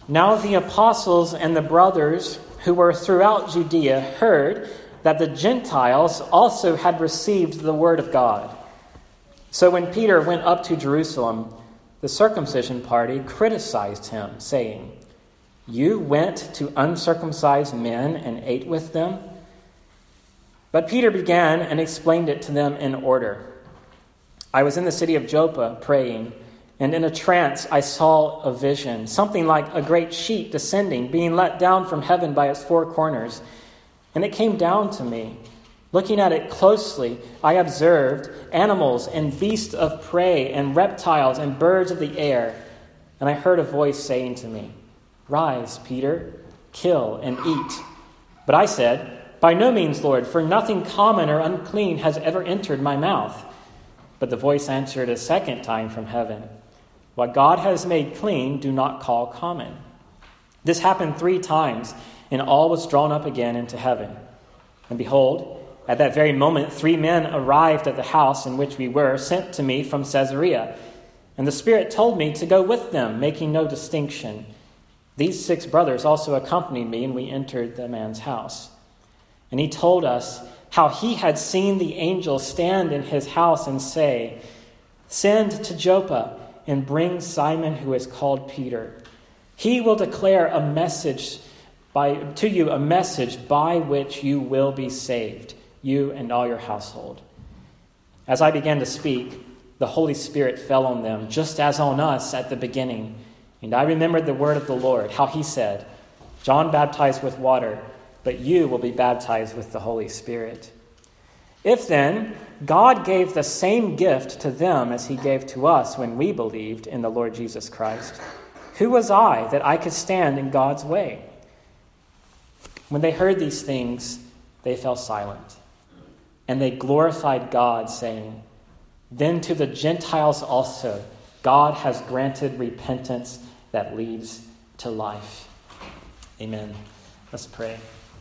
Now the apostles and the brothers who were throughout Judea heard that the Gentiles also had received the word of God. So when Peter went up to Jerusalem, the circumcision party criticized him, saying, "You went to uncircumcised men and ate with them?" But Peter began and explained it to them in order. "I was in the city of Joppa praying, and in a trance I saw a vision, something like a great sheet descending, being let down from heaven by its four corners. And it came down to me. Looking at it closely, I observed animals and beasts of prey and reptiles and birds of the air. And I heard a voice saying to me, 'Rise, Peter, kill and eat.' But I said, 'By no means, Lord, for nothing common or unclean has ever entered my mouth.' But the voice answered a second time from heaven, 'What God has made clean, do not call common.' This happened 3 times, and all was drawn up again into heaven. And behold, at that very moment 3 men arrived at the house in which we were, sent to me from Caesarea. And the Spirit told me to go with them, making no distinction. These 6 brothers also accompanied me, and we entered the man's house. And he told us how he had seen the angel stand in his house and say, 'Send to Joppa and bring Simon who is called Peter. He will declare a message to you, a message by which you will be saved, you and all your household.' As I began to speak, the Holy Spirit fell on them, just as on us at the beginning. And I remembered the word of the Lord, how he said, 'John baptized with water, but you will be baptized with the Holy Spirit.' If then God gave the same gift to them as he gave to us when we believed in the Lord Jesus Christ, who was I that I could stand in God's way?" When they heard these things, they fell silent, and they glorified God, saying, "Then to the Gentiles also God has granted repentance that leads to life." Amen. Let's pray.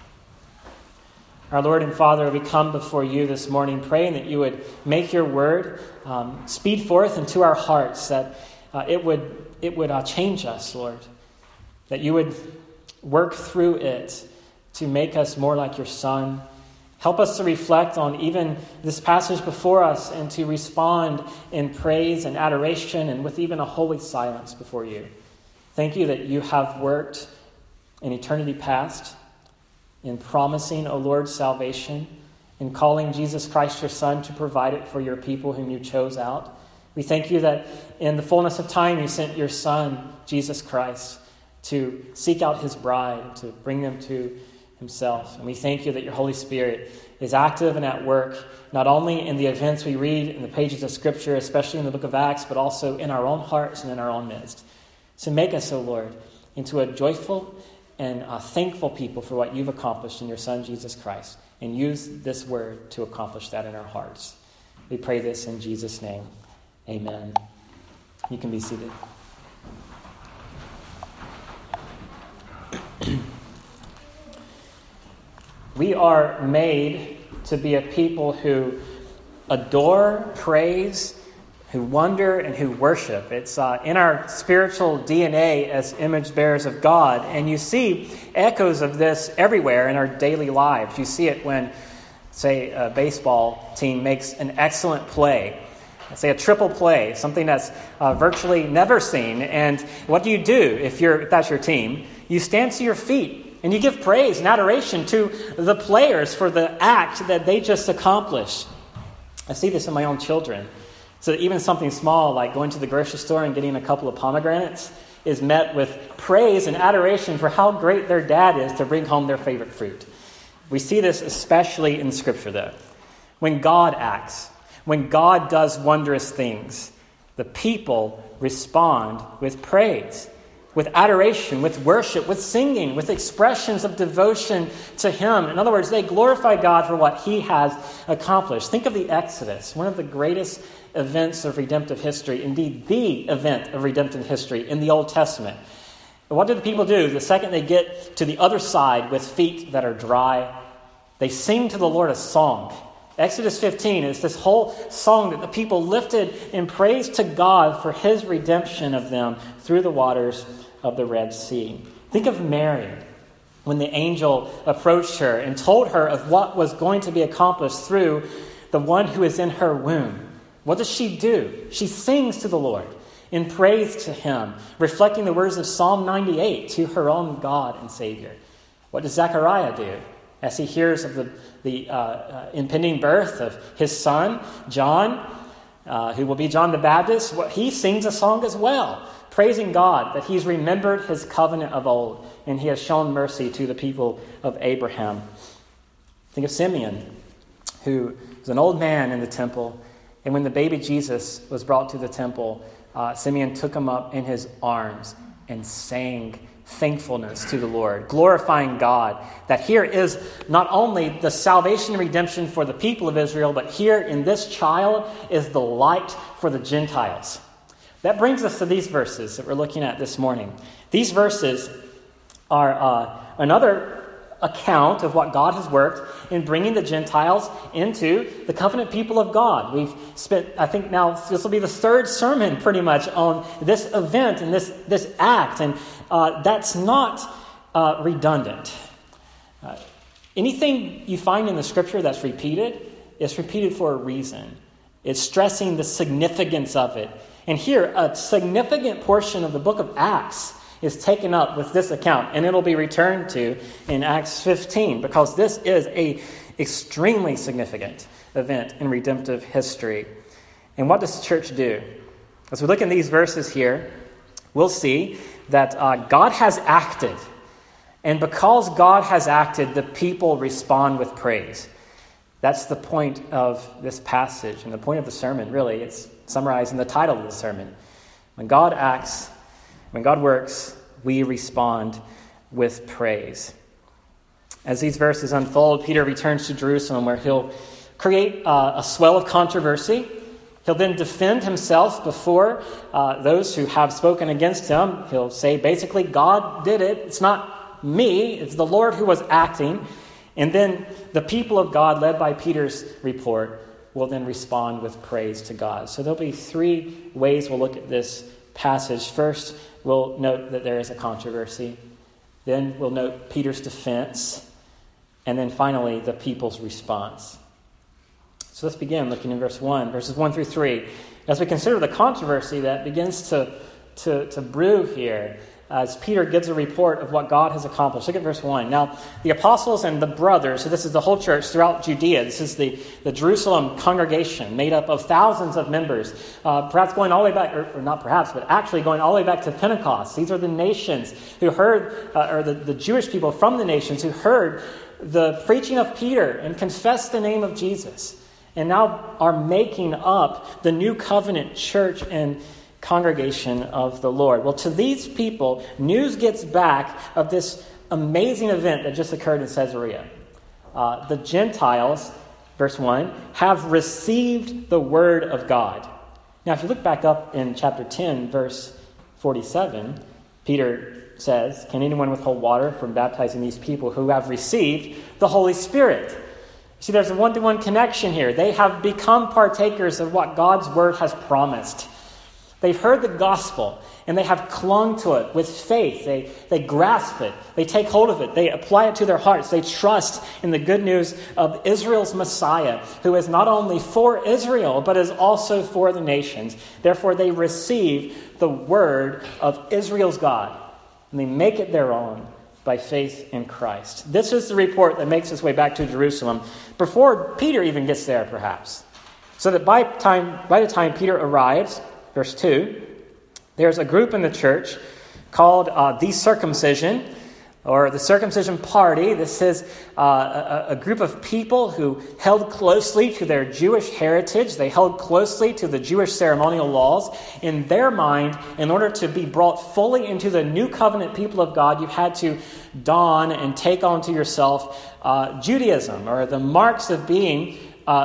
Our Lord and Father, we come before you this morning praying that you would make your word speed forth into our hearts, that it would change us, Lord, that you would work through it to make us more like your Son. Help us to reflect on even this passage before us and to respond in praise and adoration and with even a holy silence before you. Thank you that you have worked in eternity past in promising, O Lord, salvation, in calling Jesus Christ, your Son, to provide it for your people whom you chose out. We thank you that in the fullness of time you sent your Son, Jesus Christ, to seek out his bride, to bring them to himself. And we thank you that your Holy Spirit is active and at work, not only in the events we read in the pages of Scripture, especially in the book of Acts, but also in our own hearts and in our own midst. So make us, O Lord, into a joyful and a thankful people for what you've accomplished in your Son, Jesus Christ, and use this word to accomplish that in our hearts. We pray this in Jesus' name. Amen. You can be seated. We are made to be a people who adore, praise, who wonder, and who worship. It's in our spiritual DNA as image bearers of God. And you see echoes of this everywhere in our daily lives. You see it when, say, a baseball team makes an excellent play. Say a triple play, something that's virtually never seen. And what do if that's your team? You stand to your feet and you give praise and adoration to the players for the act that they just accomplished. I see this in my own children. So even something small like going to the grocery store and getting a couple of pomegranates is met with praise and adoration for how great their dad is to bring home their favorite fruit. We see this especially in Scripture, though. When God acts, when God does wondrous things, the people respond with praise, with adoration, with worship, with singing, with expressions of devotion to him. In other words, they glorify God for what he has accomplished. Think of the Exodus, one of the greatest events of redemptive history, indeed the event of redemptive history in the Old Testament. What do the people do? The second they get to the other side with feet that are dry, they sing to the Lord a song. Exodus 15 is this whole song that the people lifted in praise to God for his redemption of them through the waters of the Red Sea. Think of Mary when the angel approached her and told her of what was going to be accomplished through the one who is in her womb. What does she do? She sings to the Lord in praise to him, reflecting the words of Psalm 98 to her own God and Savior. What does Zechariah do as he hears of the impending birth of his son, John, who will be John the Baptist? He sings a song as well, praising God that he's remembered his covenant of old and he has shown mercy to the people of Abraham. Think of Simeon, who was an old man in the temple, and when the baby Jesus was brought to the temple, Simeon took him up in his arms and sang thankfulness to the Lord, glorifying God that here is not only the salvation and redemption for the people of Israel, but here in this child is the light for the Gentiles. That brings us to these verses that we're looking at this morning. These verses are another account of what God has worked in bringing the Gentiles into the covenant people of God. We've spent, I think now, this will be the third sermon pretty much on this event and this act, and that's not redundant. Anything you find in the Scripture that's repeated, it's repeated for a reason. It's stressing the significance of it. And here, a significant portion of the book of Acts is taken up with this account, and it'll be returned to in Acts 15, because this is a extremely significant event in redemptive history. And what does the church do? As we look in these verses here, we'll see that God has acted, and because God has acted, the people respond with praise. That's the point of this passage, and the point of the sermon, really. It's summarized in the title of the sermon. When God acts, when God works, we respond with praise. As these verses unfold, Peter returns to Jerusalem, where he'll create a swell of controversy. He'll then defend himself before those who have spoken against him. He'll say, basically, God did it. It's not me. It's the Lord who was acting. And then the people of God, led by Peter's report, will then respond with praise to God. So there'll be three ways we'll look at this passage. First, we'll note that there is a controversy. Then we'll note Peter's defense. And then finally, the people's response. So let's begin looking in verses 1 through 3. As we consider the controversy that begins to brew here, as Peter gives a report of what God has accomplished. Look at verse 1. Now, the apostles and the brothers, so this is the whole church throughout Judea. This is the Jerusalem congregation made up of thousands of members, perhaps going all the way back, or not perhaps, but actually going all the way back to Pentecost. These are the nations who heard, or the Jewish people from the nations who heard the preaching of Peter and confessed the name of Jesus, and now are making up the new covenant church and congregation of the Lord. Well, to these people, news gets back of this amazing event that just occurred in Caesarea. The Gentiles, verse 1, have received the word of God. Now, if you look back up in chapter 10, verse 47, Peter says, can anyone withhold water from baptizing these people who have received the Holy Spirit? See, there's a one-to-one connection here. They have become partakers of what God's word has promised. They've heard the gospel, and they have clung to it with faith. They grasp it. They take hold of it. They apply it to their hearts. They trust in the good news of Israel's Messiah, who is not only for Israel, but is also for the nations. Therefore, they receive the word of Israel's God, and they make it their own by faith in Christ. This is the report that makes its way back to Jerusalem before Peter even gets there, perhaps. So that by the time Peter arrives, verse 2, there's a group in the church called the circumcision, or the circumcision party. This is a group of people who held closely to their Jewish heritage. They held closely to the Jewish ceremonial laws. In their mind, in order to be brought fully into the new covenant people of God, you had to don and take onto yourself Judaism, or the marks of being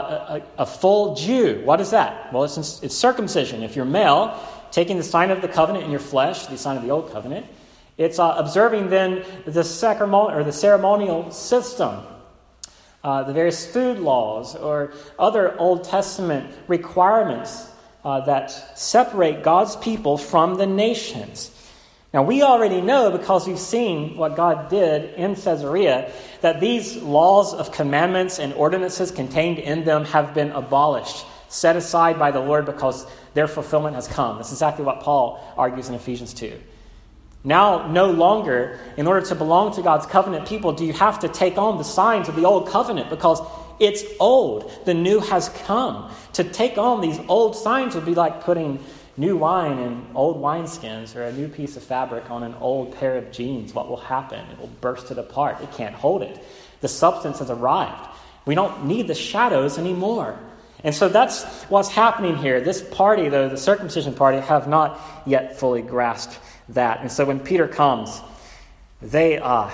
a full Jew. What is that? Well, it's circumcision. If you're male, taking the sign of the covenant in your flesh, the sign of the old covenant, it's observing then the ceremonial system. the various food laws, or other Old Testament requirements that separate God's people from the nations. Now, we already know, because we've seen what God did in Caesarea, that these laws of commandments and ordinances contained in them have been abolished, set aside by the Lord, because their fulfillment has come. That's exactly what Paul argues in Ephesians 2. Now, no longer, in order to belong to God's covenant people, do you have to take on the signs of the old covenant, because it's old. The new has come. To take on these old signs would be like putting new wine in old wineskins, or a new piece of fabric on an old pair of jeans. What will happen? It will burst it apart. It can't hold it. The substance has arrived. We don't need the shadows anymore. And so that's what's happening here. This party, though, the circumcision party, have not yet fully grasped that. And so when Peter comes, they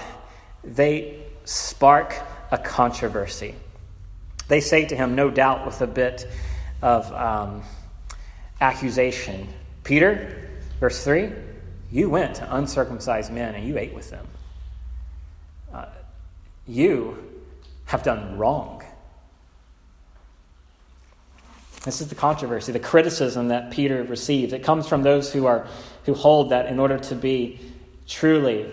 spark a controversy. They say to him, no doubt with a bit of accusation, Peter, verse 3, you went to uncircumcised men and you ate with them. You have done wrong. This is the controversy, the criticism that Peter receives. It comes from those who hold that in order to be truly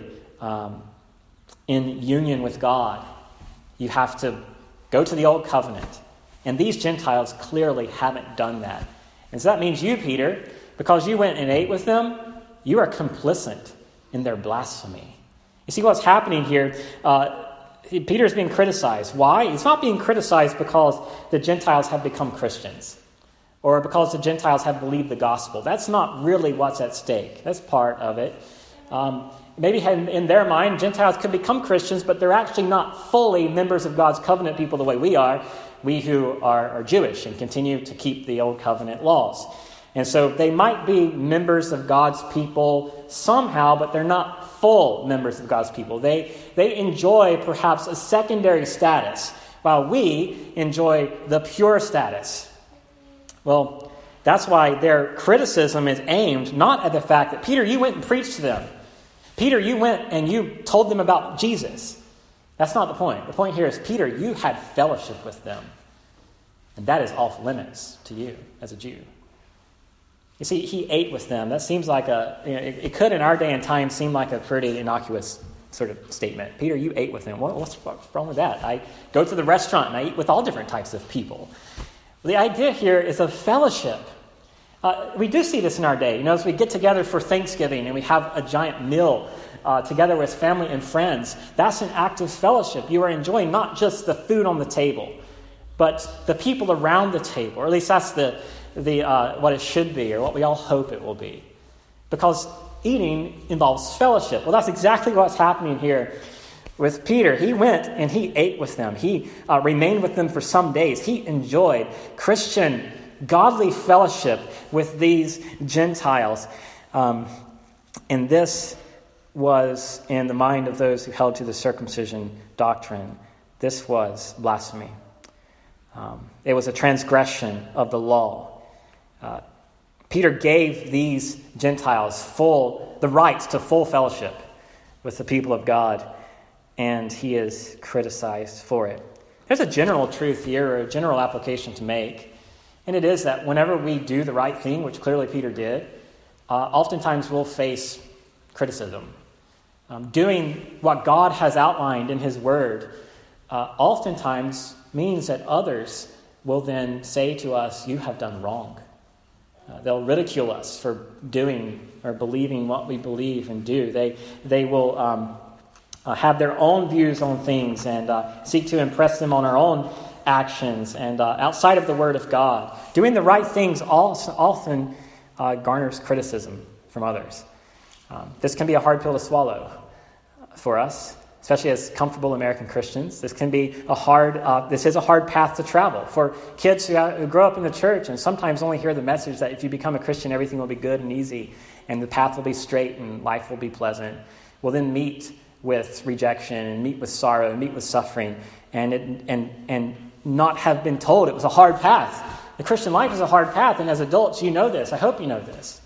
in union with God, you have to go to the old covenant. And these Gentiles clearly haven't done that. And so that means you, Peter, because you went and ate with them, you are complicit in their blasphemy. You see what's happening here? Peter's being criticized. Why? He's not being criticized because the Gentiles have become Christians, or because the Gentiles have believed the gospel. That's not really what's at stake. That's part of it. Maybe in their mind, Gentiles could become Christians, but they're actually not fully members of God's covenant people the way we are, we who are Jewish and continue to keep the old covenant laws. And so they might be members of God's people somehow, but they're not full members of God's people. They enjoy perhaps a secondary status, while we enjoy the pure status. Well, that's why their criticism is aimed not at the fact that, Peter, you went and preached to them. Peter, you went and you told them about Jesus. That's not the point. The point here is, Peter, you had fellowship with them. And that is off limits to you as a Jew. You see, he ate with them. That seems like it could in our day and time seem like a pretty innocuous sort of statement. Peter, you ate with them. What's wrong with that? I go to the restaurant and I eat with all different types of people. The idea here is of fellowship. We do see this in our day. As we get together for Thanksgiving and we have a giant meal together with family and friends, that's an act of fellowship. You are enjoying not just the food on the table, but the people around the table. Or at least that's the what it should be, or what we all hope it will be. Because eating involves fellowship. Well, that's exactly what's happening here with Peter. He went and he ate with them. He remained with them for some days. He enjoyed Christian, godly fellowship with these Gentiles. And this was in the mind of those who held to the circumcision doctrine. This was blasphemy. It was a transgression of the law. Peter gave these Gentiles the rights to full fellowship with the people of God, and he is criticized for it. There's a general truth here, or a general application to make, and it is that whenever we do the right thing, which clearly Peter did, oftentimes we'll face criticism. Doing what God has outlined in his word oftentimes means that others will then say to us, you have done wrong. They'll ridicule us for doing or believing what we believe and do. They will have their own views on things and seek to impress them on our own actions and outside of the Word of God. Doing the right things often garners criticism from others. This can be a hard pill to swallow for us, especially as comfortable American Christians. This is a hard path to travel for kids who grow up in the church and sometimes only hear the message that if you become a Christian, everything will be good and easy and the path will be straight and life will be pleasant. Will then meet with rejection and meet with sorrow and meet with suffering and not have been told it was a hard path. The Christian life is a hard path, and as adults, you know this. I hope you know this.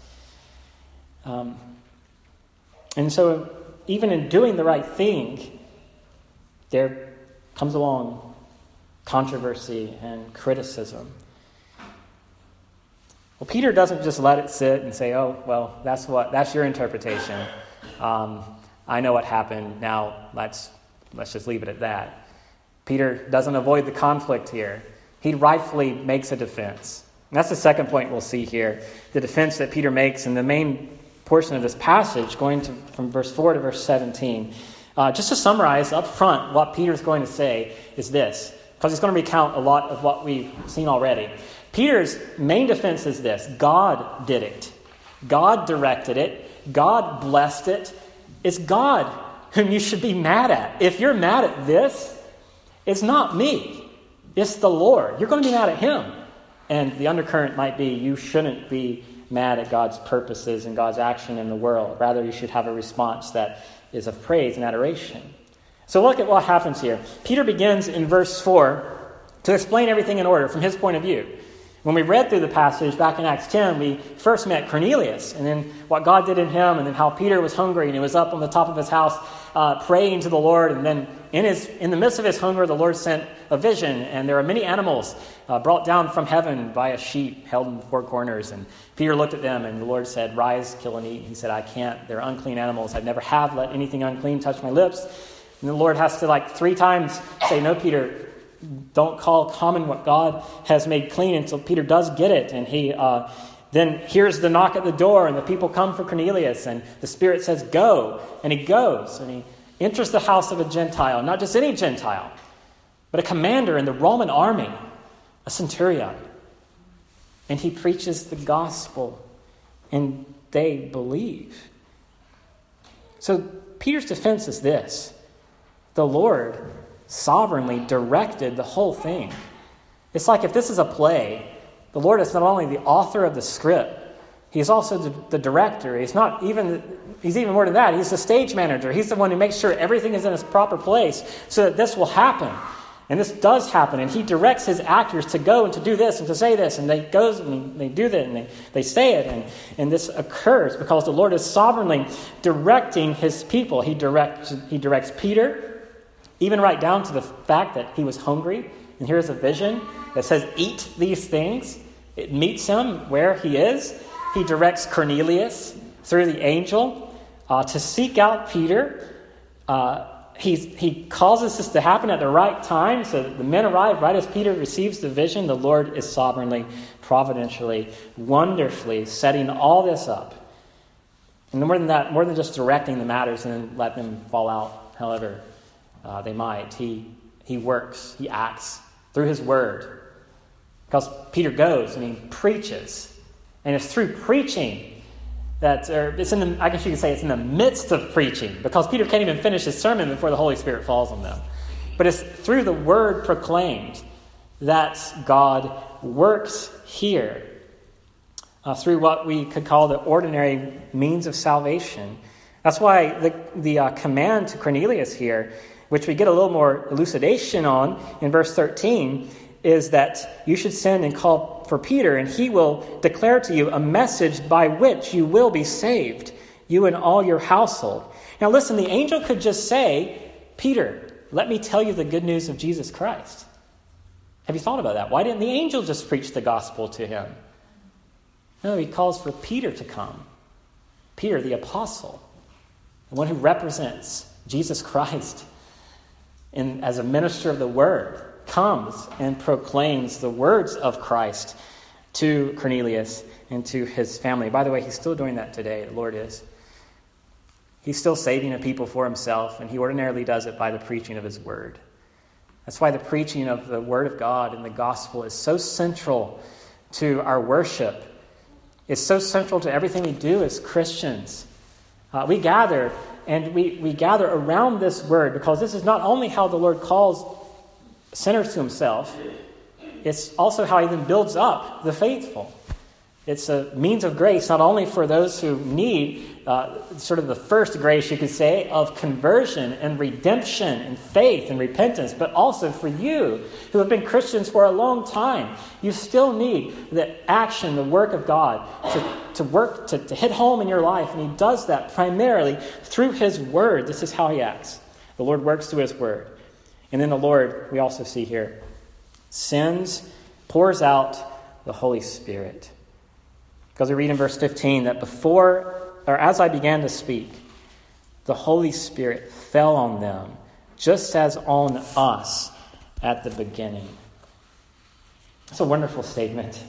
And so even in doing the right thing, there comes along controversy and criticism. Well, Peter doesn't just let it sit and say, oh, well, that's your interpretation. I know what happened. Now let's just leave it at that. Peter doesn't avoid the conflict here. He rightfully makes a defense. And that's the second point we'll see here, the defense that Peter makes in the main portion of this passage, from verse 4 to verse 17. Just to summarize up front, what Peter's going to say is this, because he's going to recount a lot of what we've seen already. Peter's main defense is this: God did it. God directed it. God blessed it. It's God whom you should be mad at. If you're mad at this, it's not me. It's the Lord. You're going to be mad at him. And the undercurrent might be you shouldn't be mad at God's purposes and God's action in the world. Rather, you should have a response that is of praise and adoration. So look at what happens here. Peter begins in verse 4 to explain everything in order from his point of view. When we read through the passage back in Acts 10, we first met Cornelius, and then what God did in him, and then how Peter was hungry, and he was up on the top of his house praying to the Lord, and then in the midst of his hunger, the Lord sent a vision, and there are many animals brought down from heaven by a sheep held in the four corners, and Peter looked at them, and the Lord said, "Rise, kill and eat." He said, "I can't. They're unclean animals. I never have let anything unclean touch my lips." And the Lord has to 3 times say, "No, Peter, don't call common what God has made clean," until Peter does get it. And he then hears the knock at the door, and the people come for Cornelius, and the Spirit says, "Go." And he goes, and he enters the house of a Gentile, not just any Gentile, but a commander in the Roman army, a centurion. And he preaches the gospel, and they believe. So Peter's defense is this: the Lord sovereignly directed the whole thing. It's like if this is a play, the Lord is not only the author of the script, he's also the director. He's even more than that. He's the stage manager. He's the one who makes sure everything is in its proper place so that this will happen. And this does happen. And he directs his actors to go and to do this and to say this. And they go and they do that and they say it. And this occurs because the Lord is sovereignly directing his people. He directs Peter, even right down to the fact that he was hungry. And here's a vision that says, "Eat these things." It meets him where he is. He directs Cornelius through the angel to seek out Peter. He causes this to happen at the right time so that the men arrive right as Peter receives the vision. The Lord is sovereignly, providentially, wonderfully setting all this up. And more than that, more than just directing the matters and then let them fall out however they might. He works, he acts through his word. Because Peter goes and he preaches. And it's through preaching that, I guess you could say it's in the midst of preaching, because Peter can't even finish his sermon before the Holy Spirit falls on them. But it's through the word proclaimed that God works here, through what we could call the ordinary means of salvation. That's why the command to Cornelius here, which we get a little more elucidation on in verse 13, is that you should send and call for Peter, and he will declare to you a message by which you will be saved, you and all your household. Now listen, the angel could just say, "Peter, let me tell you the good news of Jesus Christ." Have you thought about that? Why didn't the angel just preach the gospel to him? No, he calls for Peter to come. Peter, the apostle, the one who represents Jesus Christ and as a minister of the word, comes and proclaims the words of Christ to Cornelius and to his family. By the way, he's still doing that today. The Lord is. He's still saving a people for himself, and he ordinarily does it by the preaching of his word. That's why the preaching of the word of God and the gospel is so central to our worship. It's so central to everything we do as Christians. We gather, and we gather around this word, because this is not only how the Lord calls sinners to himself, it's also how he then builds up the faithful. It's a means of grace not only for those who need sort of the first grace, you could say, of conversion and redemption and faith and repentance, but also for you who have been Christians for a long time. You still need the action, the work of God to hit home in your life, and he does that primarily through his word. This is how he acts. The Lord works through his word. And then the Lord, we also see here, sends, pours out the Holy Spirit. Because we read in verse 15 that as I began to speak, the Holy Spirit fell on them, just as on us at the beginning. It's a wonderful statement.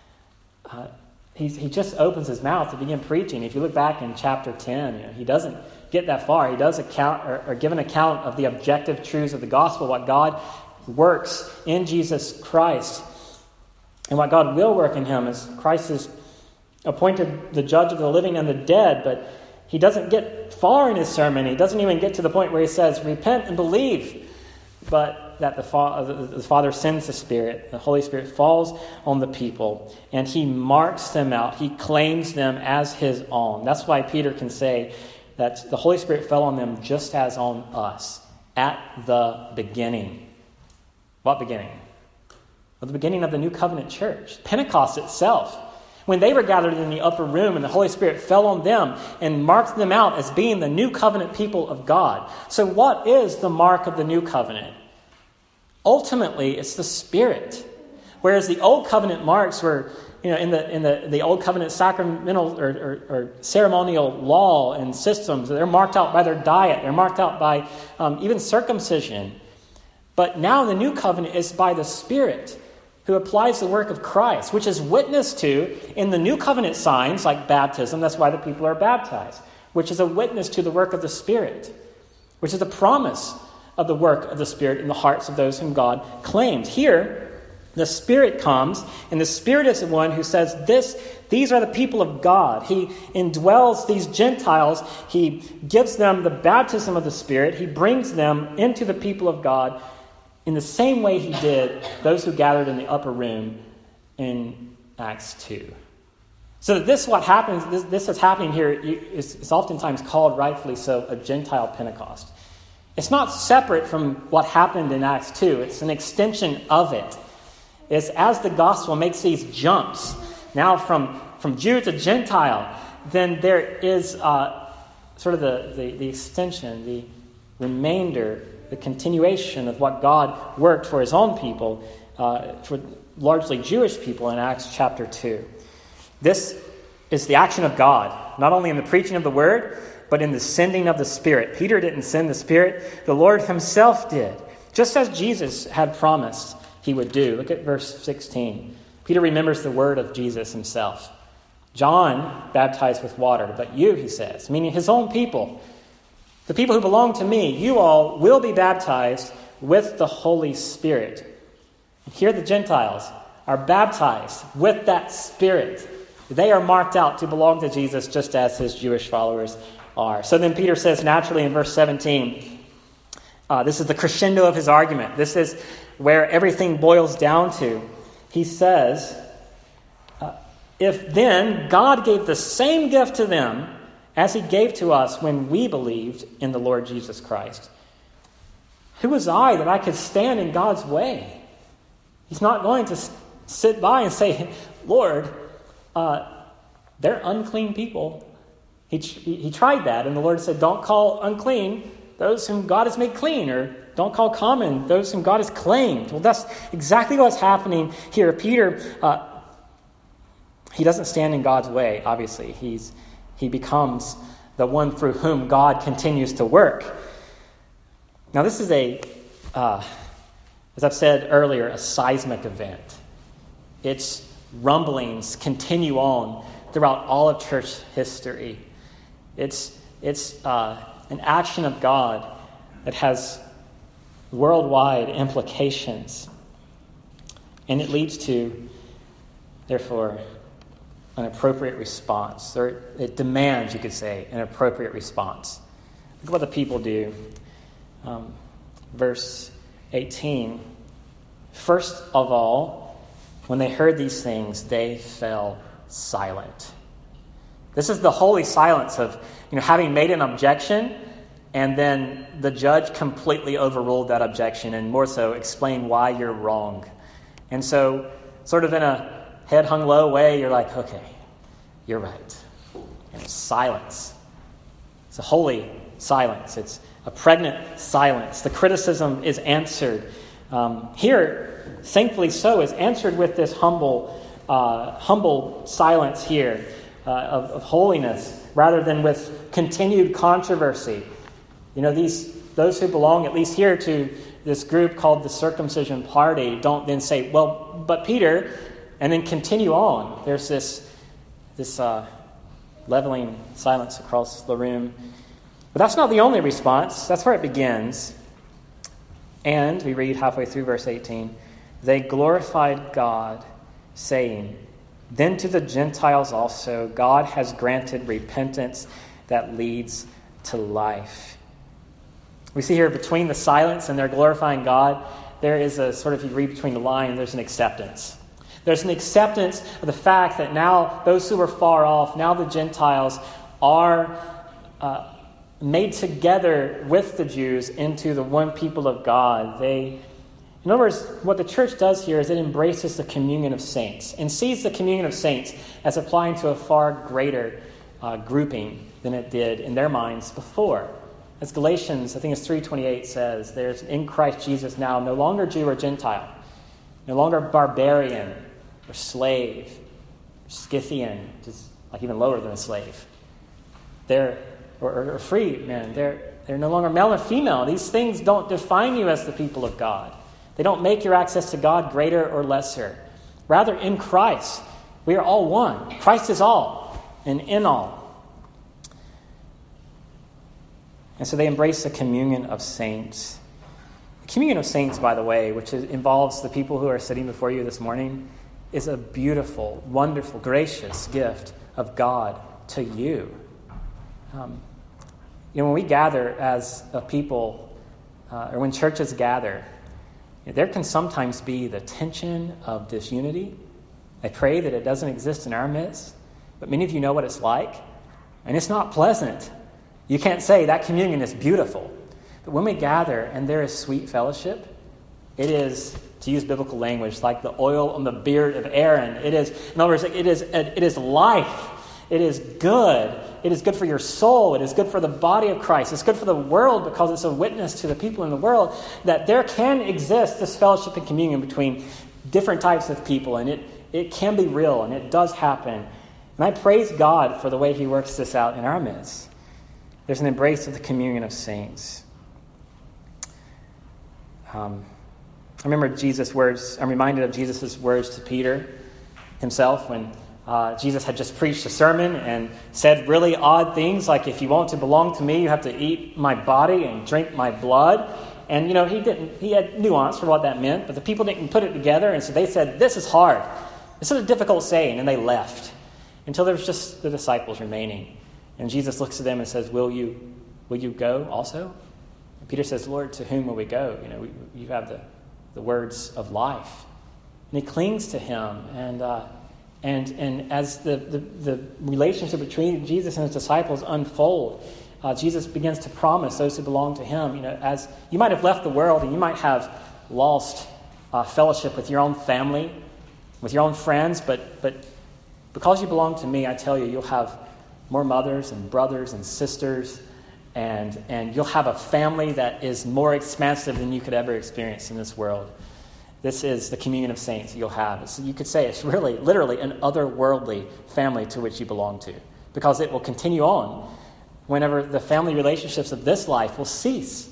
He just opens his mouth to begin preaching. If you look back in chapter 10, he doesn't get that far. He does give an account of the objective truths of the gospel, what God works in Jesus Christ, and what God will work in him as Christ is appointed the judge of the living and the dead. But he doesn't get far in his sermon. He doesn't even get to the point where he says, repent and believe. But that the Father sends the Spirit. The Holy Spirit falls on the people, and he marks them out. He claims them as his own. That's why Peter can say that the Holy Spirit fell on them just as on us at the beginning. What beginning? At the beginning of the New Covenant church. Pentecost itself. When they were gathered in the upper room and the Holy Spirit fell on them and marked them out as being the New Covenant people of God. So what is the mark of the New Covenant? Ultimately, it's the Spirit. Whereas the Old Covenant marks were, in the Old Covenant sacramental or ceremonial law and systems, they're marked out by their diet. They're marked out by even circumcision. But now the New Covenant is by the Spirit, who applies the work of Christ, which is witnessed to in the New Covenant signs like baptism. That's why the people are baptized, which is a witness to the work of the Spirit, which is a promise of the work of the Spirit in the hearts of those whom God claimed. Here, the Spirit comes, and the Spirit is the one who says, these are the people of God. He indwells these Gentiles. He gives them the baptism of the Spirit. He brings them into the people of God in the same way he did those who gathered in the upper room in Acts 2. So this what happens. This is happening here. It's oftentimes called, rightfully so, a Gentile Pentecost. It's not separate from what happened in Acts 2. It's an extension of it. It's as the gospel makes these jumps, now from Jew to Gentile, then there is sort of the extension, the remainder, the continuation of what God worked for his own people, for largely Jewish people in Acts chapter 2. This is the action of God, not only in the preaching of the word, but in the sending of the Spirit. Peter didn't send the Spirit. The Lord himself did, just as Jesus had promised he would do. Look at verse 16. Peter remembers the word of Jesus himself. John baptized with water, but you, he says, meaning his own people, the people who belong to me, you all will be baptized with the Holy Spirit. And here the Gentiles are baptized with that Spirit. They are marked out to belong to Jesus just as his Jewish followers are. So then Peter says naturally in verse 17, this is the crescendo of his argument. This is where everything boils down to. He says, if then God gave the same gift to them as he gave to us when we believed in the Lord Jesus Christ, who was I that I could stand in God's way? He's not going to sit by and say, Lord, they're unclean people. He tried that, and the Lord said, don't call unclean those whom God has made clean, or don't call common those whom God has claimed. Well, that's exactly what's happening here. Peter, he doesn't stand in God's way, obviously. He becomes the one through whom God continues to work. Now, this is as I've said earlier, a seismic event. Its rumblings continue on throughout all of church history. It's an action of God that has worldwide implications. And it leads to, therefore, an appropriate response. Or it demands, you could say, an appropriate response. Look what the people do. Verse 18. First of all, when they heard these things, they fell silent. This is the holy silence of, having made an objection, and then the judge completely overruled that objection, and more so explained why you're wrong. And so, sort of in a head hung low way, you're like, okay, you're right. And silence. It's a holy silence. It's a pregnant silence. The criticism is answered. Here, thankfully so, is answered with this humble silence here of holiness, rather than with continued controversy. Those who belong, at least here, to this group called the Circumcision Party don't then say, well, but Peter, and then continue on. There's this leveling silence across the room. But that's not the only response. That's where it begins. And we read halfway through verse 18, they glorified God, saying, then to the Gentiles also God has granted repentance that leads to life. We see here between the silence and their glorifying God, there is a sort of, you read between the lines, there's an acceptance. There's an acceptance of the fact that now those who were far off, now the Gentiles are made together with the Jews into the one people of God. In other words, what the church does here is it embraces the communion of saints and sees the communion of saints as applying to a far greater grouping than it did in their minds before. As Galatians, I think it's 3:28 says, there's in Christ Jesus now no longer Jew or Gentile, no longer barbarian or slave, or Scythian, which is like even lower than a slave. Or free men. They're no longer male and female. These things don't define you as the people of God. They don't make your access to God greater or lesser. Rather, in Christ, we are all one. Christ is all and in all. And so they embrace the communion of saints. The communion of saints, by the way, which involves the people who are sitting before you this morning, is a beautiful, wonderful, gracious gift of God to you. When we gather as a people, or when churches gather, there can sometimes be the tension of disunity. I pray that it doesn't exist in our midst, but many of you know what it's like, and it's not pleasant. You can't say that communion is beautiful. But when we gather and there is sweet fellowship, it is, to use biblical language, like the oil on the beard of Aaron. It is, in other words, it is life. It is good. It is good for your soul. It is good for the body of Christ. It's good for the world because it's a witness to the people in the world that there can exist this fellowship and communion between different types of people, and it can be real, and it does happen. And I praise God for the way he works this out in our midst. There's an embrace of the communion of saints. I remember Jesus' words. I'm reminded of Jesus' words to Peter himself when Jesus had just preached a sermon and said really odd things like, if you want to belong to me, you have to eat my body and drink my blood. And, he had nuance for what that meant, but the people didn't put it together. And so they said, this is hard. This is a difficult saying. And they left until there was just the disciples remaining. And Jesus looks at them and says, will you go also? And Peter says, Lord, to whom will we go? You have the words of life. And he clings to him. And as the relationship between Jesus and his disciples unfold, Jesus begins to promise those who belong to him, as you might have left the world and you might have lost fellowship with your own family, with your own friends, but because you belong to me, I tell you, you'll have more mothers and brothers and sisters, and you'll have a family that is more expansive than you could ever experience in this world. This is the communion of saints you'll have. So you could say it's really, literally, an otherworldly family to which you belong to, because it will continue on whenever the family relationships of this life will cease.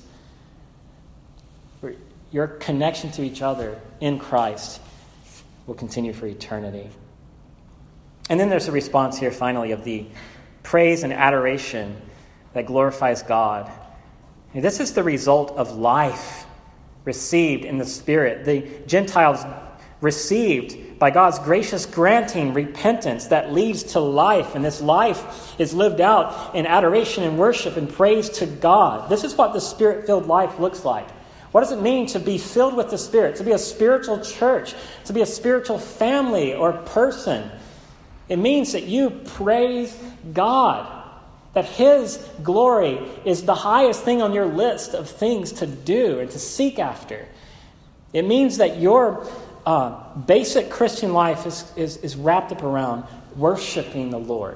Your connection to each other in Christ will continue for eternity. And then there's a response here, finally, of the praise and adoration that glorifies God. And this is the result of life received in the Spirit. The Gentiles received by God's gracious granting repentance that leads to life. And this life is lived out in adoration and worship and praise to God. This is what the Spirit-filled life looks like. What does it mean to be filled with the Spirit? To be a spiritual church? To be a spiritual family or person? It means that you praise God, that his glory is the highest thing on your list of things to do and to seek after. It means that your basic Christian life is wrapped up around worshiping the Lord.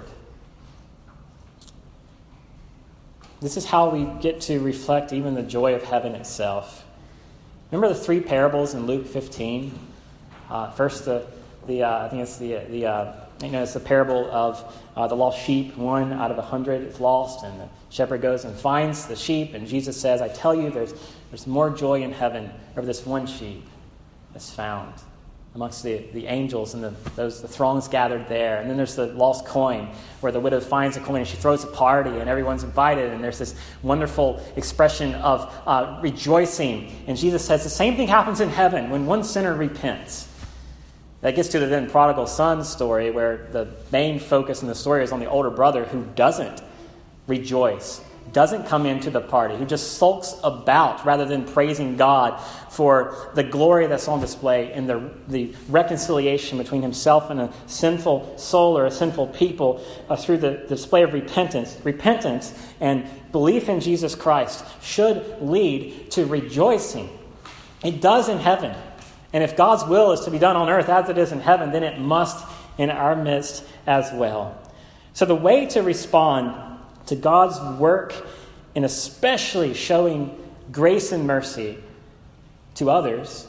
This is how we get to reflect even the joy of heaven itself. Remember the three parables in Luke 15? First, I think it's it's the parable of the lost sheep. 1 out of 100 is lost, and the shepherd goes and finds the sheep, and Jesus says, I tell you, there's more joy in heaven over this one sheep that's found amongst the angels and the throngs gathered there. And then there's the lost coin, where the widow finds a coin and she throws a party and everyone's invited, and there's this wonderful expression of rejoicing. And Jesus says the same thing happens in heaven when one sinner repents. That gets to the then prodigal son story, where the main focus in the story is on the older brother who doesn't rejoice, doesn't come into the party, who just sulks about rather than praising God for the glory that's on display in the reconciliation between himself and a sinful soul or a sinful people through the display of repentance. Repentance and belief in Jesus Christ should lead to rejoicing. It does in heaven. And if God's will is to be done on earth as it is in heaven, then it must in our midst as well. So the way to respond to God's work, and especially showing grace and mercy to others,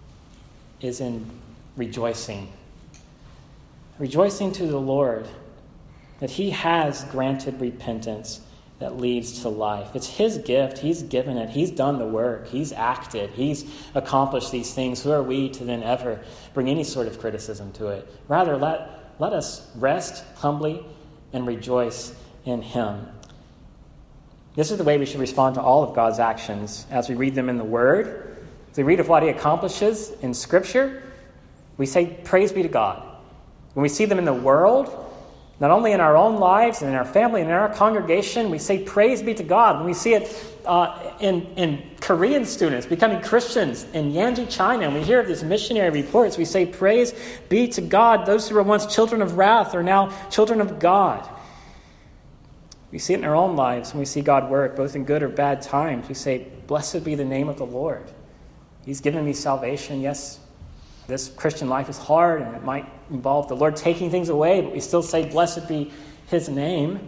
is in rejoicing. Rejoicing to the Lord that he has granted repentance that leads to life. It's his gift. He's given it. He's done the work. He's acted. He's accomplished these things. Who are we to then ever bring any sort of criticism to it? Rather, let us rest humbly and rejoice in him. This is the way we should respond to all of God's actions as we read them in the Word. As we read of what he accomplishes in Scripture, we say, praise be to God. When we see them in the world, not only in our own lives and in our family and in our congregation, we say, praise be to God. When we see it in Korean students becoming Christians in Yanji, China, and we hear of these missionary reports, we say, praise be to God. Those who were once children of wrath are now children of God. We see it in our own lives when we see God work, both in good or bad times. We say, blessed be the name of the Lord. He's given me salvation. Yes, this Christian life is hard, and it might involve the Lord taking things away, but we still say, blessed be his name.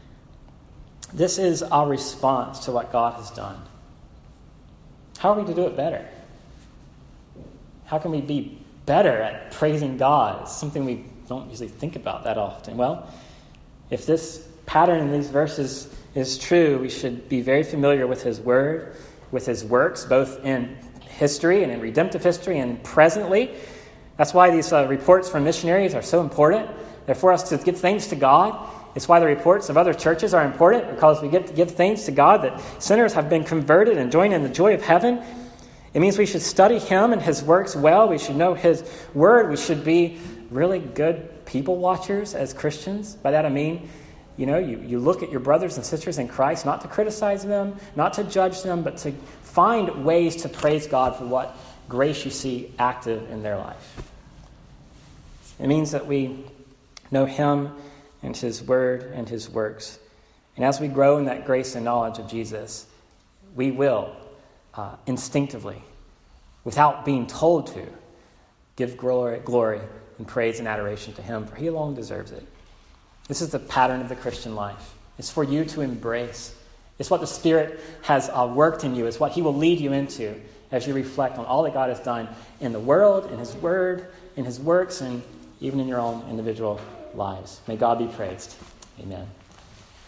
This is our response to what God has done. How are we to do it better? How can we be better at praising God? It's something we don't usually think about that often. Well, if this pattern in these verses is true, we should be very familiar with his word, with his works, both in history and in redemptive history and presently. That's why these reports from missionaries are so important. They're for us to give thanks to God. It's why the reports of other churches are important, because we get to give thanks to God that sinners have been converted and joined in the joy of heaven. It means we should study him and his works well. We should know his word. We should be really good people watchers as Christians. By that I mean, you look at your brothers and sisters in Christ, not to criticize them, not to judge them, but to find ways to praise God for what grace you see active in their life. It means that we know him and his word and his works. And as we grow in that grace and knowledge of Jesus, we will instinctively, without being told to, give glory and praise and adoration to him, for he alone deserves it. This is the pattern of the Christian life. It's for you to embrace. It's what the Spirit has worked in you. It's what he will lead you into as you reflect on all that God has done in the world, in his word, in his works, and even in your own individual lives. May God be praised. Amen.